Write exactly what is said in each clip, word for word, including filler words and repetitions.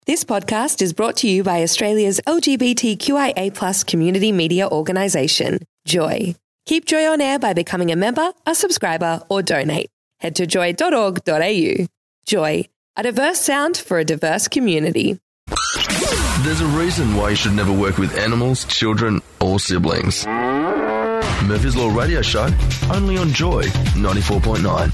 This podcast is brought to you by Australia's L G B T Q I A plus community media organisation, Joy. Keep Joy on air by becoming a member, a subscriber or donate. Head to joy dot org dot a u. Joy, a diverse sound for a diverse community. There's a reason why you should never work with animals, children or siblings. Murphy's Law Radio Show, only on Joy ninety-four point nine.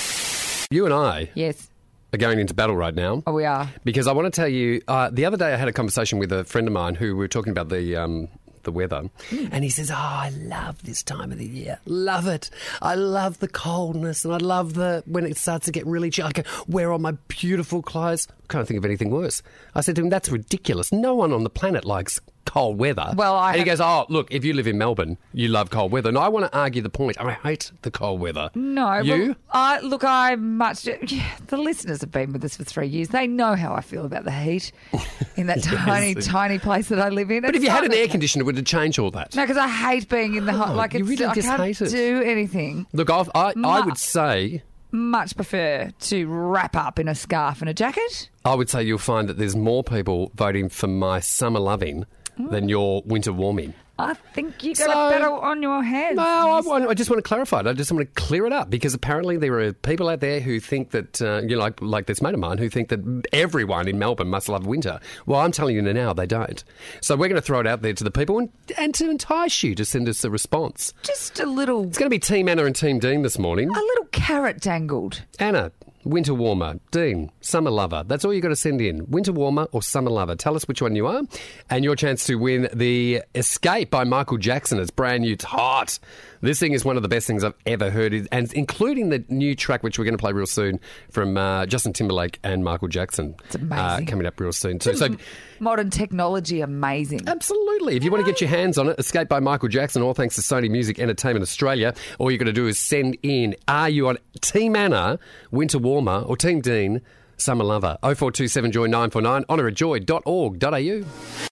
You and I Yes. are going into battle right now. Oh, we are. Because I want to tell you, uh, the other day I had a conversation with a friend of mine who we were talking about the um, the weather. Mm. And he says, oh, I love this time of the year. Love it. I love the coldness and I love the when it starts to get really chilly. I can wear all my beautiful clothes. I can't think of anything worse. I said to him, that's ridiculous. No one on the planet likes cold weather. Well, I and he have... goes, oh, look, if you live in Melbourne, you love cold weather. And I want to argue the point. I hate the cold weather. No. You? Well, I, look, I much... Yeah, the listeners have been with us for three years. They know how I feel about the heat in that Yes. tiny, tiny place that I live in. But It's if you had an not- air conditioner, would it change all that? No, because I hate being in the hot... Oh, Like, you it's, really I just can't hate it. do anything. Look, I've, I, I Ma- would say... Much prefer to wrap up in a scarf and a jacket. I would say you'll find that there's more people voting for my summer loving than your winter warming. I think you got So- a battle on your hands. No, I, want, I just want to clarify it. I just want to clear it up because apparently there are people out there who think that, uh, you know, like, like this mate of mine who think that everyone in Melbourne must love winter. Well, I'm telling you now, they don't. So we're going to throw it out there to the people and, and to entice you to send us a response. Just a little... It's going to be Team Anna and Team Dean this morning. A little carrot dangled. Anna, winter warmer. Dean, summer lover. That's all you got to send in. Winter warmer or summer lover. Tell us which one you are. And your chance to win the Escape by Michael Jackson. It's brand new. It's hot. This thing is one of the best things I've ever heard, and including the new track, which we're going to play real soon, from uh, Justin Timberlake and Michael Jackson. It's amazing. Uh, coming up real soon too. So, Modern technology, amazing. absolutely. If you want to get your hands on it, Escape by Michael Jackson, all thanks to Sony Music Entertainment Australia. All you got to do is send in, are you on Team Anna, Winter Warmer, or Team Dean, Summer Lover? oh four two seven Joy nine four nine, honour at joy dot org dot a u.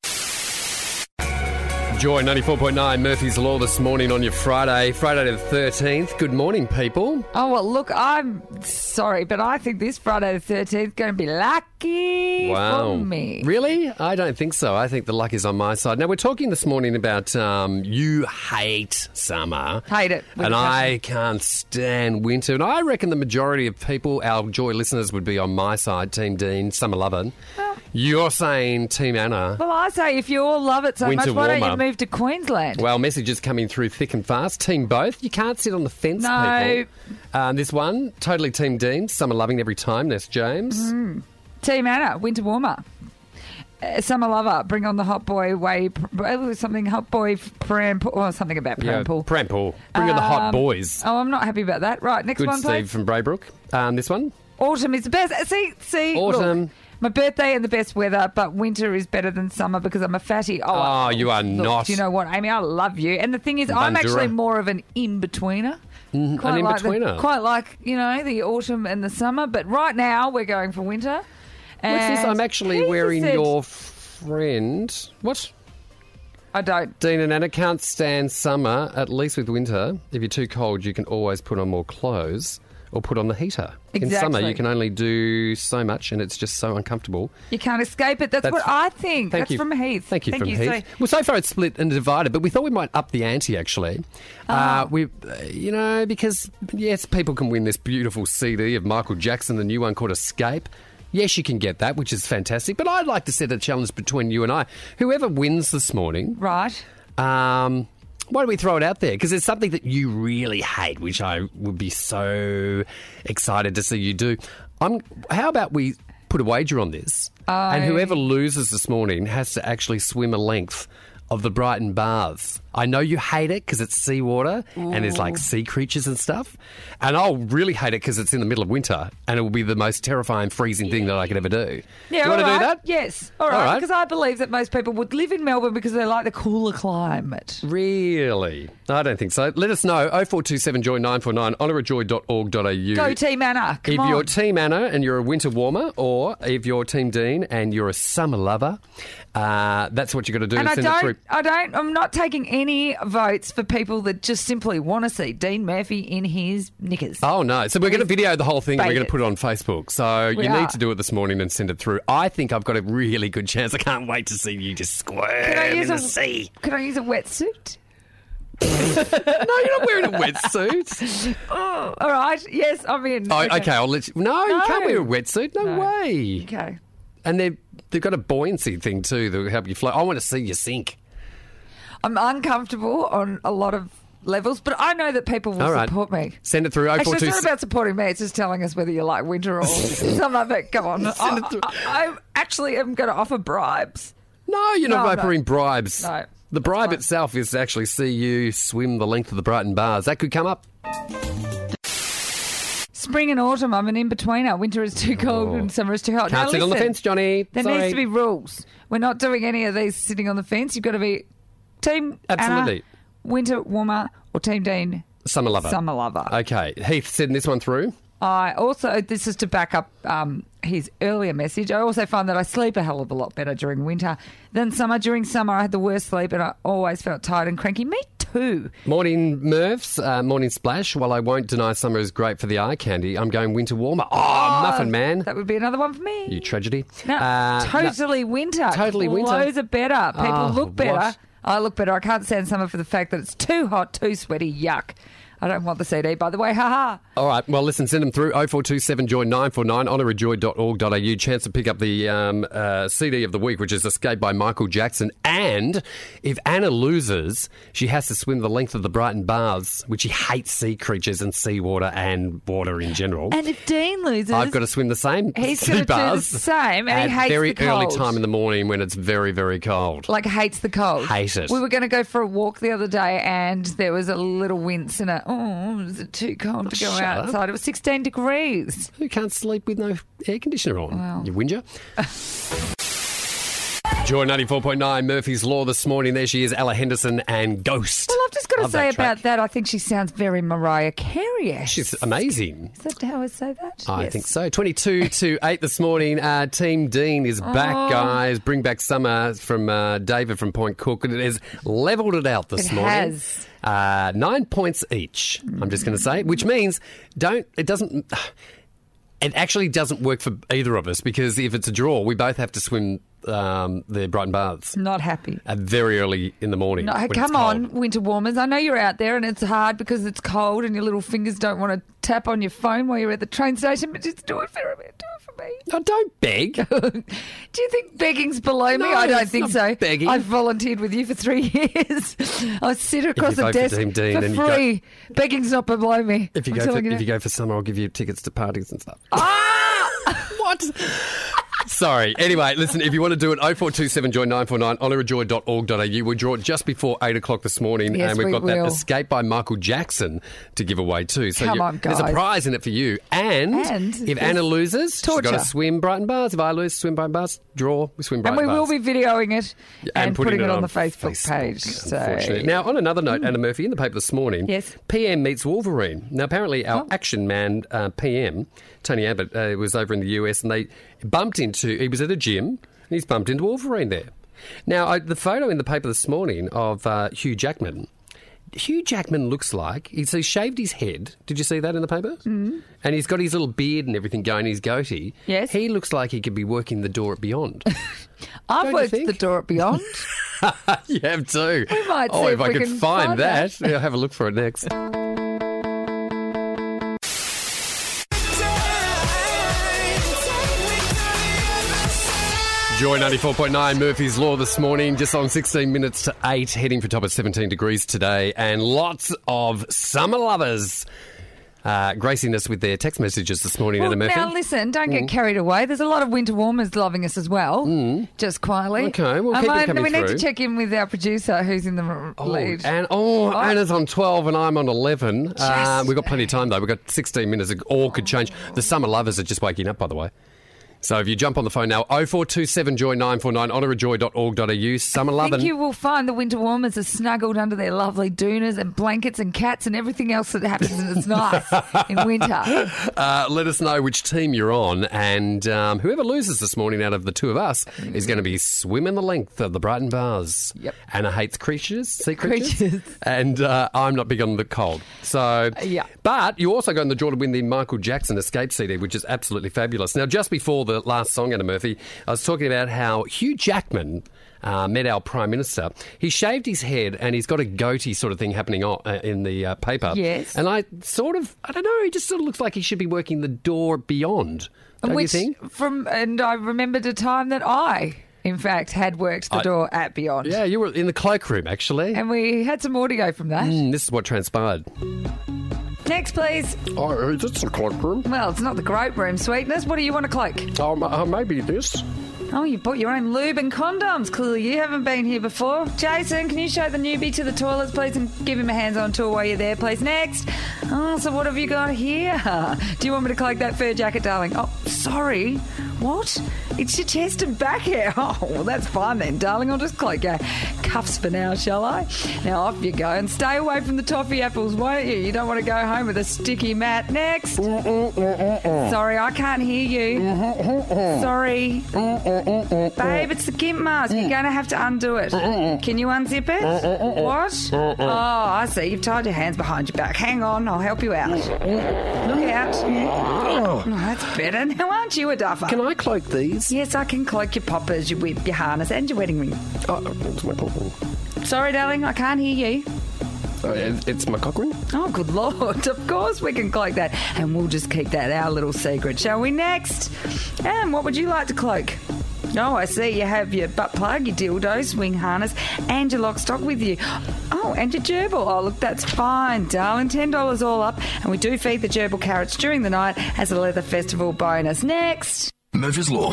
Joy ninety-four point nine, Murphy's Law this morning on your Friday, Friday the thirteenth. Good morning, people. Oh, well, look, I'm sorry, but I think this Friday the thirteenth is going to be lucky Wow. for me. Really? I don't think so. I think the luck is on my side. Now, we're talking this morning about um, you hate summer. Hate it. with And a I passion. can't stand winter. And I reckon the majority of people, our Joy listeners, would be on my side, Team Dean, summer loving. You're saying Team Anna. Well, I say, if you all love it so Winter much, why don't warmer. you move to Queensland? Well, messages coming through thick and fast. Team both. You can't sit on the fence, No. people. Um, this one, totally Team Dean. Summer loving every time. That's James. Mm. Team Anna, winter warmer. Uh, summer lover, bring on the hot boy way, pr- something hot boy pram pool, or something about pram Yeah, pool. Pram pool. Bring on the hot Um, boys. Oh, I'm not happy about that. Right, next Good one, Steve please. from Braybrook. Um, this one. Autumn is the best. See, see, Autumn. Look, my birthday and the best weather, but winter is better than summer because I'm a fatty. Oh, Oh, you are look, not. Do you know what, Amy? I love you. And the thing is, I'm Bandura. actually more of an in-betweener. Mm, Quite an like the- in-betweener. quite like, you know, the autumn and the summer. But right now, we're going for winter. What's this? And I'm actually Peter wearing said- your friend. What? I don't. Dean and Anna can't stand summer, at least with winter. If you're too cold, you can always put on more clothes or put on the heater. In summer, Exactly. you can only do so much and it's just so uncomfortable. You can't escape it. That's, That's- what I think. Thank That's you. from Heath. Thank you from Heath. So- well, so far it's split and divided, but we thought we might up the ante, actually. Uh, Oh. we, uh, you know, because, yes, people can win this beautiful C D of Michael Jackson, the new one called Escape. Yes, you can get that, which is fantastic. But I'd like to set a challenge between you and I. Whoever wins this morning... Right. Um, why don't we throw it out there? Because it's something that you really hate, which I would be so excited to see you do. I'm, how about we put a wager on this? I- And whoever loses this morning has to actually swim a length of the Brighton Baths. I know you hate it because it's seawater and there's like sea creatures and stuff. And I'll really hate it because it's in the middle of winter and it will be the most terrifying, freezing thing that I could ever do. Yeah, do you want all to right. do that? Yes. All right. All right. Because I believe that most people would live in Melbourne because they like the cooler climate. Really? I don't think so. Let us know. oh four two seven Joy nine four nine, honour at joy dot org dot a u. Go Team Anna. Come If on. you're Team Anna and you're a winter warmer, or if you're Team Dean and you're a summer lover, uh, that's what you got to do. and I Send it don't, through. I don't. I'm not taking any votes for people that just simply want to see Dean Murphy in his knickers. Oh, no. So we're going to video the whole thing and we're going to Bait put it on Facebook. So We you are. need to do it this morning and send it through. I think I've got a really good chance. I can't wait to see you just squirm Can I use in a the sea. Can I use a wetsuit? No, you're not wearing a wetsuit. Oh, all right. Yes, I'm in. Oh, okay. I'll let you. No, you No. can't wear a wetsuit. No, No. way. Okay. And they've, they've got a buoyancy thing too that will help you float. I want to see you sink. I'm uncomfortable on a lot of levels, but I know that people will All right. support me. Send it through. Actually, it's not about supporting me. It's just telling us whether you like winter or some other. Come on. I, it through. I, I actually am going to offer bribes. No, you're not No, no. offering bribes. No, The bribe fine. itself is to actually see you swim the length of the Brighton bars. That could come up. Spring and autumn, I'm an in-betweener. Winter is too cold Oh. and summer is too hot. Can't now, sit on the listen, fence, Johnny. There Sorry. needs to be rules. We're not doing any of these sitting on the fence. You've got to be Team Absolutely. Anna, Winter Warmer, or Team Dean, Summer lover. Summer Lover. Okay. Heath, send this one through. I also, this is to back up um, his earlier message, I also find that I sleep a hell of a lot better during winter than summer. During summer, I had the worst sleep and I always felt tired and cranky. Me too. Morning Mervs, uh, morning Splash. While I won't deny summer is great for the eye candy, I'm going winter warmer. Oh, muffin man. That would be another one for me. You tragedy. No, Uh, totally winter. Totally winter. Clothes are better. People Oh, look better. what? I look better. I can't stand summer for the fact that it's too hot, too sweaty. Yuck. I don't want the C D, by the way. Ha ha. All right. Well, listen, send them through oh four two seven joy nine four nine, honour a joy dot org dot a u. Chance to pick up the um, uh, C D of the week, which is Escape by Michael Jackson. And if Anna loses, she has to swim the length of the Brighton Bars, which he hates sea creatures and seawater and water in general. And if Dean loses, I've got to swim the same he's sea going to do the bars same, and at he hates very the early cold. time in the morning when it's very, very cold. Like hates the cold. Hate it. We were going to go for a walk the other day, and there was a little wince and a oh, is it too cold to go Shut up. outside? It was sixteen degrees. Who can't sleep with no air conditioner on? Well. You whinger. Joy ninety-four point nine, Murphy's Law this morning. There she is, Ella Henderson and Ghost. Well, I've just got to Love say that track. about that, I think she sounds very Mariah Carey. She's amazing. Is that how I say that? I Yes. think so. twenty-two to eight this morning. Uh, Team Dean is back, Oh. guys. Bring back summer from uh, David from Point Cook. And it has levelled it out this It morning. has. Uh, nine points each, I'm just going to say, which means don't, it doesn't, it actually doesn't work for either of us because if it's a draw, we both have to swim um, the Brighton Baths Not happy. uh, very early in the morning. No, when it's come cold. on, winter warmers. I know you're out there and it's hard because it's cold and your little fingers don't want to tap on your phone while you're at the train station, but just do it for me. Do it for me. No, don't beg. Do you think begging's below me? No, I don't it's think not so. begging. I've volunteered with you for three years. I sit across you the vote for desk Team Dean for and you go- free. Begging's not below me. If you I'm go for, telling you if you that. go for summer, I'll give you tickets to parties and stuff. Ah! What? Sorry. Anyway, listen, if you want to do it, oh four two seven joy nine four nine, honour a joy dot org dot a u. We draw it just before eight o'clock this morning, Yes, and we've we got that will. Escape by Michael Jackson to give away too. So Come you- on, there's a guys. prize in it for you. And, And if there's Anna loses, she's got torture. to swim Brighton Bars. If I lose, swim Brighton Bars. Draw, we swim And Brighton we Bars. will be videoing it and, putting, it on, the Facebook, page. Unfortunately. So. Now, on another note, Anna Murphy, in the paper this morning, Yes. P M meets Wolverine. Now, apparently, our Oh. action man, uh, P M, Tony Abbott, uh, was over in the U S and they bumped into, he was at a gym and he's bumped into Wolverine there. Now, I, the photo in the paper this morning of uh, Hugh Jackman, Hugh Jackman looks like, he's, he's shaved his head. Did you see that in the paper? Mm. And he's got his little beard and everything going, his goatee. Yes. He looks like he could be working the door at Beyond. I've Don't you worked think? the door at Beyond. You have too. We might oh, see if, if I we could can find, find that. that. Yeah, I'll have a look for it next. Joy ninety-four point nine, Murphy's Law this morning, just on sixteen minutes to eight, heading for top at seventeen degrees today, and lots of summer lovers uh, gracing us with their text messages this morning, Well, Anna Murphy. now listen, don't Mm. get carried away. There's a lot of winter warmers loving us as well. Just quietly. Okay, well, Um, keep them I- coming We need through. to check in with our producer, who's in the r- Oh, lead. and, oh, Anna's on twelve and I'm on eleven. Uh, Yes. we've got plenty of time, though. We've got sixteen minutes. It all could change. The summer lovers are just waking up, by the way. So if you jump on the phone now, oh four two seven joy nine four nine, honour a joy dot org dot a u. Summer I lovin'. think you will find the winter warmers are snuggled under their lovely doonas and blankets and cats and everything else that happens and it's nice in winter. Uh, let us know which team you're on, and um, whoever loses this morning out of the two of us is going to be swimming the length of the Brighton Bars. Yep. Anna hates creatures, sea creatures. Creatures. And uh, I'm not big on the cold. So, yeah. But you also got in the draw to win the Michael Jackson Escape C D, which is absolutely fabulous. Now, just before the last song, Anna Murphy, I was talking about how Hugh Jackman uh, met our Prime Minister. He shaved his head and he's got a goatee sort of thing happening on, uh, in the uh, paper. Yes. And I sort of, I don't know, he just sort of looks like he should be working the door beyond. Don't Which, you think? From, and I remembered a time that I, in fact, had worked the I- door at Beyond. Yeah, you were in the cloakroom, actually. And we had some audio from that. Mm, this is what transpired. Next, please. Oh, is this the cloakroom? Well, it's not the great room, sweetness. What do you want to cloak? Oh, m- uh, maybe this. Oh, you bought your own lube and condoms. Clearly, you haven't been here before. Jason, can you show the newbie to the toilets, please, and give him a hands-on tour while you're there, please? Next. Oh, so what have you got here? Do you want me to cloak that fur jacket, darling? Oh, sorry. What? It's your chest and back hair. Oh, well, that's fine then, darling. I'll just cloak your cuffs for now, shall I? Now, off you go. And stay away from the toffee apples, won't you? You don't want to go home with a sticky mat. Next. Sorry, I can't hear you. Sorry. Babe, it's the gimp mask. You're going to have to undo it. Can you unzip it? What? Oh, I see. You've tied your hands behind your back. Hang on, I'll help you out. Look out. Oh, that's better. Now, aren't you a duffer? Can I cloak these? Yes, I can cloak your poppers, your whip, your harness, and your wedding ring. Oh, it's my cock ring. Sorry, darling, I can't hear you. Oh, it- it's my cock ring? Oh, good Lord. Of course we can cloak that. And we'll just keep that our little secret, shall we? Next. And what would you like to cloak? Oh, I see. You have your butt plug, your dildo, swing harness, and your lock stock with you. Oh, and your gerbil. Oh, look, that's fine, darling. ten dollars all up. And we do feed the gerbil carrots during the night as a leather festival bonus. Next. Murphy's Law.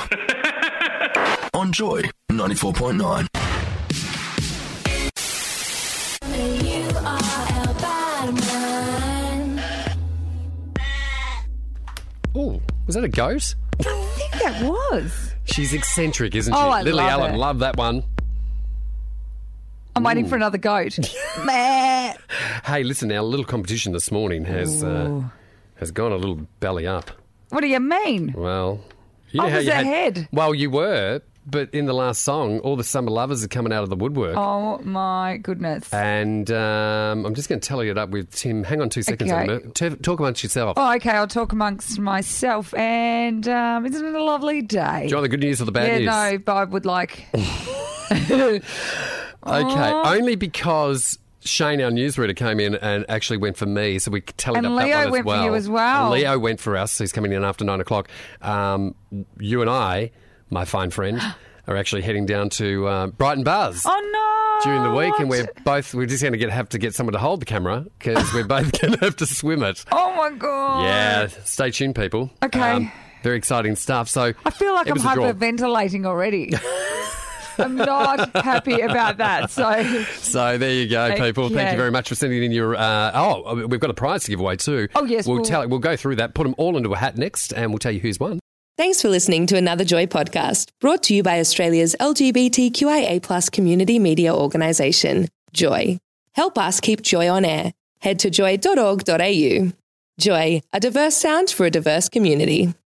On Joy ninety-four point nine. You are our Batman. Oh, was that a goat? I think that was. She's eccentric, isn't she? Oh, I Lily love Allen, it. love that one. I'm waiting for another goat. Meh. Hey, listen, our little competition this morning has uh, has gone a little belly up. What do you mean? Well, you know I how was you had- ahead. Well, you were, but in the last song, all the summer lovers are coming out of the woodwork. Oh, my goodness. And um, I'm just going to tally it up with Tim. Hang on two seconds. Okay. Emma. T- Talk amongst yourself. Oh, okay, I'll talk amongst myself. And um, isn't it a lovely day? Do you want the good news or the bad yeah, news? no, but I would like... Okay, only because Shane, our newsreader, came in and actually went for me, so we tallied And up that Leo one as went for well. you as well. And Leo went for us. He's coming in after nine o'clock. Um, you and I, my fine friend, are actually heading down to uh, Brighton Bars. Oh, no. During the week, and What? we're both we're just going to get have to get someone to hold the camera because we're both going to have to swim it. Oh, my God. Yeah, stay tuned, people. Um, Okay. very exciting stuff. So I feel like it I'm was a draw. hyperventilating already. I'm not happy about that. So, So there you go, people. Thank Okay. you very much for sending in your. Uh, oh, we've got a prize to give away too. Oh, yes, we'll we'll- tell. We'll go through that. Put them all into a hat next, and we'll tell you who's won. Thanks for listening to another Joy podcast, brought to you by Australia's L G B T Q I A plus community media organisation, Joy. Help us keep Joy on air. Head to joy dot org dot a u. Joy, a diverse sound for a diverse community.